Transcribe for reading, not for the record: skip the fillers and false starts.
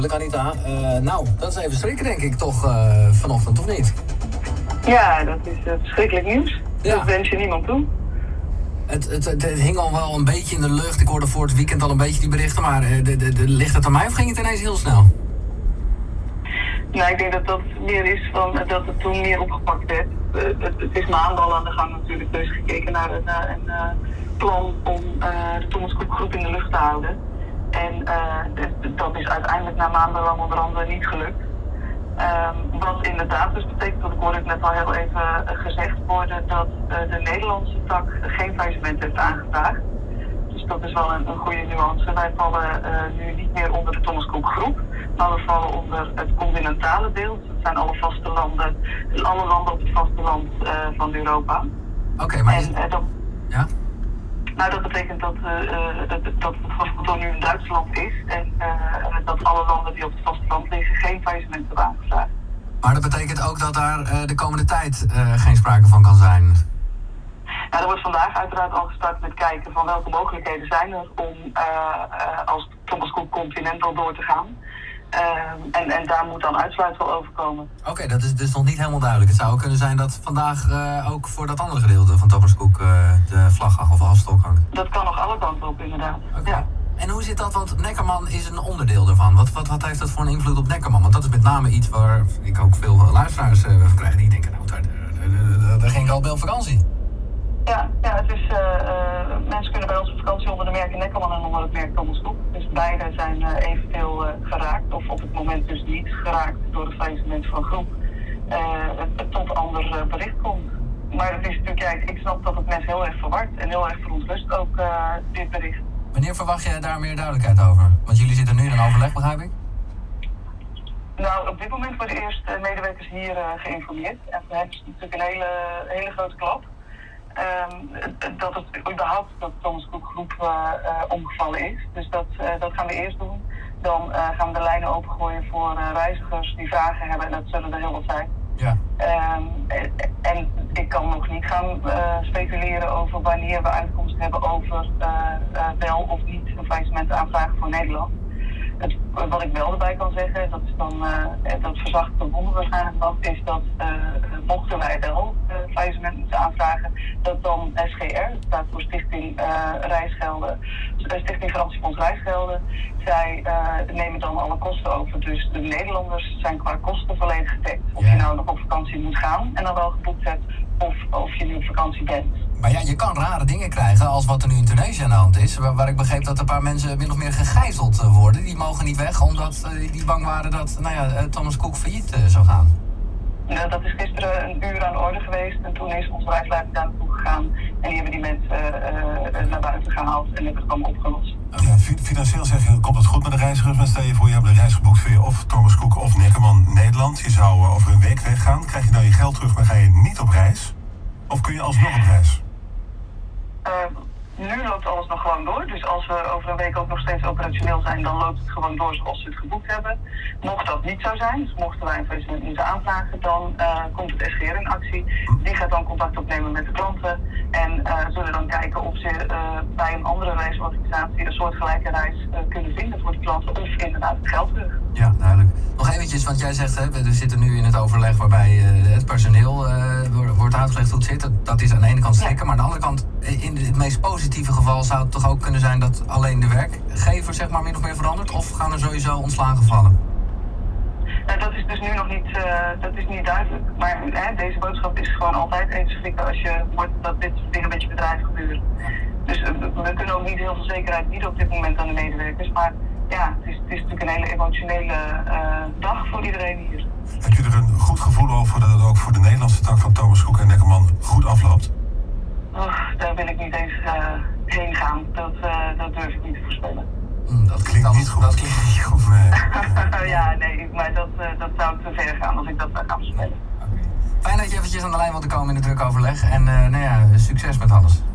Anita, nou, dat is even schrikken denk ik toch vanochtend, of niet? Ja, dat is verschrikkelijk nieuws. Ja. Dat wens je niemand toe. Het hing al wel een beetje in de lucht. Ik hoorde voor het weekend al een beetje die berichten, maar ligt het aan mij of ging het ineens heel snel? Nou, ik denk dat dat meer is van dat het toen meer opgepakt werd. Het is maanden al aan de gang natuurlijk, dus gekeken naar een plan om de Thomas Cook groep in de lucht te houden. En dat is uiteindelijk na maandenlang onder andere niet gelukt. Wat inderdaad dus betekent, dat ik hoorde het net al heel even gezegd worden, dat de Nederlandse tak geen faillissement heeft aangevraagd. Dus dat is wel een goede nuance. Wij vallen nu niet meer onder de Thomas Cook groep, maar we vallen onder het continentale deel. Dat zijn alle landen op het vasteland van Europa. Oké, maar... Ja? Nou, dat betekent dat het hoofdkantoor nu in Duitsland is en dat alle landen die op het vasteland liggen geen faillissement hebben aangevraagd. Maar dat betekent ook dat daar de komende tijd geen sprake van kan zijn? Nou, er wordt vandaag uiteraard al gestart met kijken van welke mogelijkheden zijn er om als Thomas Cook Continental door te gaan. En daar moet dan uitsluitsel over komen. Oké, dat is dus nog niet helemaal duidelijk. Het zou kunnen zijn dat vandaag ook voor dat andere gedeelte van Thomas Cook de vlag of de afstok hangt. Dat kan nog alle kanten op, inderdaad. Okay. Ja. En hoe zit dat? Want Neckerman is een onderdeel ervan. Wat heeft dat voor een invloed op Neckerman? Want dat is met name iets waar ik ook veel luisteraars van krijg die denken, nou, daar ging ik al bij op vakantie. Ja, het is, mensen kunnen bij ons op vakantie onder de merken Neckerman en onder het merk Thomas Cook. Dus beide zijn evenveel geraakt, of op het moment dus niet geraakt door het faillissement van groep, tot ander bericht komt. Maar het is natuurlijk, ja, ik snap dat het mensen heel erg verward en heel erg verontrust ook dit bericht. Wanneer verwacht jij daar meer duidelijkheid over? Want jullie zitten nu in een overleg, begrijp ik? Nou, op dit moment worden eerst medewerkers hier geïnformeerd. En voor hen is het natuurlijk een hele grote klap. Dat het überhaupt dat de Thomas Cook groep omgevallen is. Dus dat gaan we eerst doen. Dan gaan we de lijnen opengooien voor reizigers die vragen hebben. En dat zullen er heel wat zijn. Ja. En ik kan nog niet gaan speculeren over wanneer we uitkomst hebben over wel of niet een faillissement aanvragen voor Nederland. Wat ik wel erbij kan zeggen, dat is dan dat verzacht de wonden waarschijnlijk nog, is dat mochten wij wel faillissement moeten aanvragen, dat dan SGR, dat staat voor Stichting Reisgelden, Stichting Garantiefonds Reisgelden, zij nemen dan alle kosten over. Dus de Nederlanders zijn qua kosten volledig gedekt. Of je nou nog op vakantie moet gaan en dan wel geboekt hebt, of je nu op vakantie bent. Maar ja, je kan rare dingen krijgen als wat er nu in Tunesië aan de hand is. Waar ik begreep dat een paar mensen min of meer gegijzeld worden. Die mogen niet weg omdat die bang waren dat Thomas Cook failliet zou gaan. Nou, dat is gisteren een uur aan de orde geweest. En toen is onze reisleider daar naartoe gegaan. En die hebben die mensen naar buiten gehaald en hebben het allemaal opgelost. Ja, financieel zeg je, komt het goed met de reizigers? Maar stel je voor, je hebt een reis geboekt via of Thomas Cook of Neckerman Nederland. Je zou over een week weggaan. Krijg je dan je geld terug, maar ga je niet op reis? Of kun je alsnog op reis? Nu loopt alles nog gewoon door. Dus als we over een week ook nog steeds operationeel zijn, dan loopt het gewoon door zoals we het geboekt hebben. Mocht dat niet zo zijn, dus mochten wij een faillissement moeten aanvragen, dan komt het SGR in actie. Die gaat dan contact opnemen met de klanten en zullen dan kijken of ze bij een andere reisorganisatie een soortgelijke reis kunnen vinden voor de klanten of inderdaad het geld terug. Ja, duidelijk. Nog eventjes, want jij zegt, we zitten nu in het overleg waarbij het personeel wordt uitgelegd hoe het zit. Dat is aan de ene kant schrikken, maar aan de andere kant, in het meest positieve geval zou het toch ook kunnen zijn dat alleen de werkgever zeg maar min of meer verandert? Of gaan er sowieso ontslagen vallen? Dat is dus nu nog niet, dat is niet duidelijk. Maar deze boodschap is gewoon altijd even schrikken als je hoort dat dit soort dingen met je bedrijf gebeuren. Dus we kunnen ook niet heel veel zekerheid bieden op dit moment aan de medewerkers. Maar ja, het is natuurlijk een hele emotionele dag voor iedereen hier. Heb je er een goed gevoel over dat het ook voor de Nederlandse tak van Thomas Cook en Neckerman goed afloopt? Daar wil ik niet eens heen gaan. Dat durf ik niet te voorspellen. Dat klinkt niet goed. Dat klinkt niet goed. Nee. Ja, nee, maar dat zou te ver gaan als ik dat zou gaan voorspellen. Okay. Fijn dat je eventjes aan de lijn wilde komen in het druk overleg. En succes met alles.